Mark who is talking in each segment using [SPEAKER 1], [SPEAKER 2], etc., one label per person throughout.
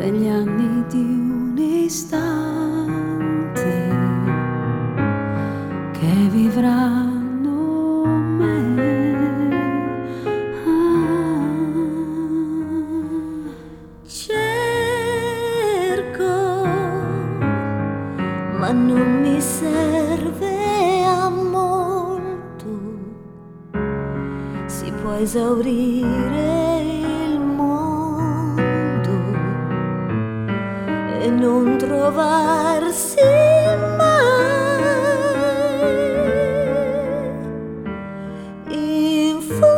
[SPEAKER 1] degli anni di un istante che vivranno me.
[SPEAKER 2] Cerco, ma non mi serve a molto, si può esaurire il mondo e non trovarsi mai. In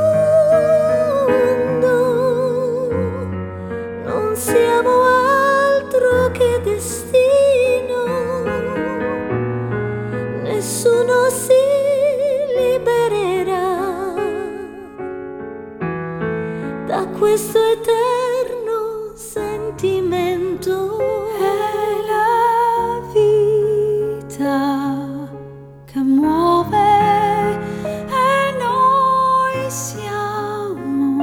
[SPEAKER 2] fondo non siamo altro che destino, nessuno si libererà da questo eterno sentimento.
[SPEAKER 1] È la vita che muove e noi siamo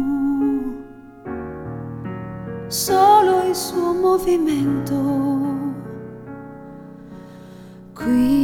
[SPEAKER 1] solo il suo movimento. Qui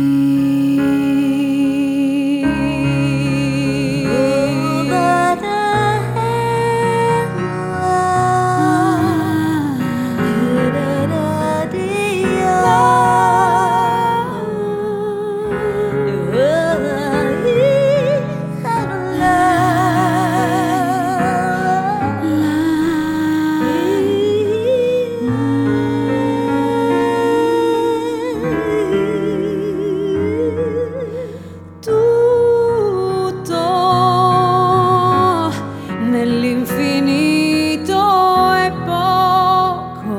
[SPEAKER 1] nell'infinito è poco,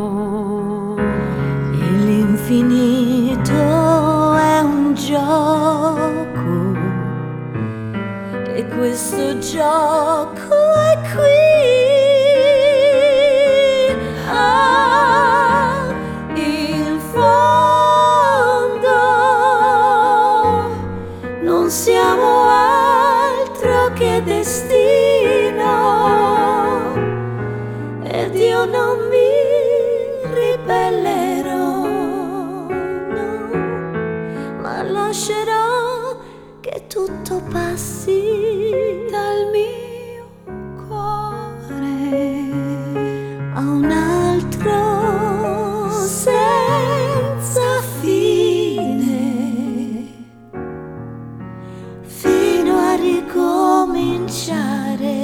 [SPEAKER 2] l'infinito è un gioco e questo gioco è qui. In fondo non siamo altro che destino ed io non mi ribellerò, no, ma lascerò che tutto passi
[SPEAKER 1] dal mio cuore
[SPEAKER 2] a un altro senza fine, fino a ricominciare.